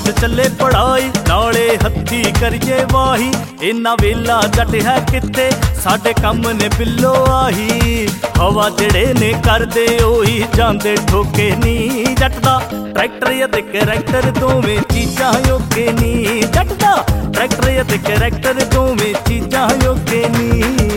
College ਚੱਲੇ ਪੜਾਈ ਨਾਲੇ ਹੱਥੀ ਕਰੀਏ ਵਾਹੀ। ਇੰਨਾ ਵੇਲਾ ਜੱਟ ਹੈ ਕਿੱਥੇ ਸਾਡੇ ਕੰਮ ਨੇ ਬਿੱਲੋ ਆਹੀ। ਹਵਾ ਜਿਹੜੇ ਨੇ ਕਰਦੇ ਉਹੀ ਜਾਂਦੇ ਠੋਕੇ ਨੀ। ਜੱਟ ਦਾ ਟਰੈਕਟਰ ਅਤੇ ਕਰੈਕਟਰ ਦੋਵੇਂ ਚੀਜ਼ਾਂ ਯੋਗੇ ਨੀ। ਜੱਟ ਦਾ ਟਰੈਕਟਰ ਅਤੇ ਕਰੈਕਟਰ ਦੋਵੇਂ ਚੀਜ਼ਾਂ ਯੋਗੇ ਨੀ।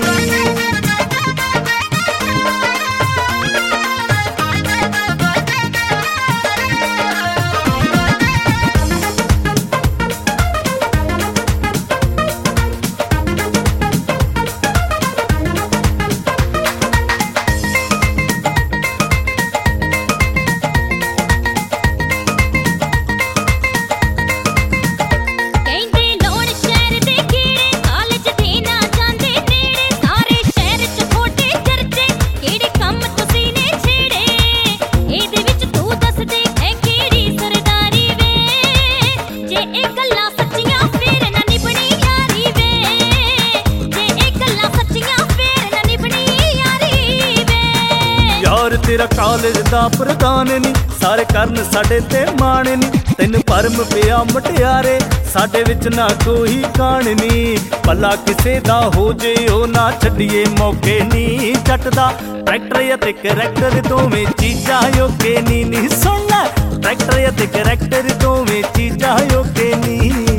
तेरा कालेज दा प्रधान नी सारे करन साडे ते मान नी। तैनू भरम पिया मटियारे साडे विच ना कोई कान नी। भला किसे दा हो जे ओ ना छड्डिए मौके नी। जट दा ट्रैक्टर अते करैक्टर दोवें चीजां योगे नी। नी सुन लै ट्रैक्टर अते करैक्टर दोवें चीजां योगे नी।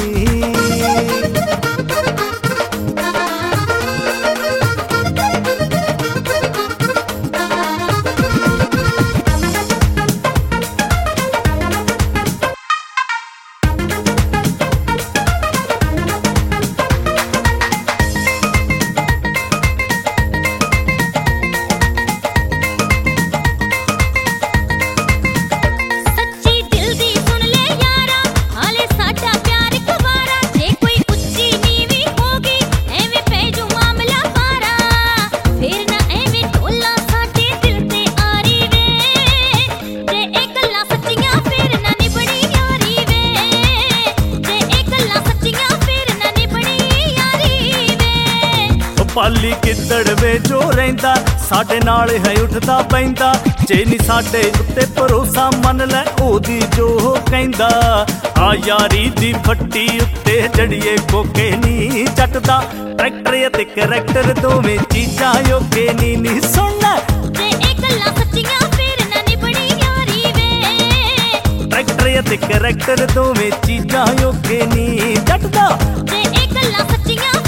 पाली किदड़ वे जो रहिंदा साडे नाल है उठदा पैंदा। जे नी साडे उत्ते भरोसा मन लै ओदी जो कहंदा। आ यारी दी फट्टी उत्ते जड़िए कोके नी। जट दा ट्रैक्टर अते करैक्टर दोवें चीजां योगे नी। नी सुन लै जे ए गल्लां सच्चियां फिर ना निभणी यारी वे। ट्रैक्टर अते करैक्टर दोवें चीजां योगे नी। जट दा जे ए गल्लां सच्चियां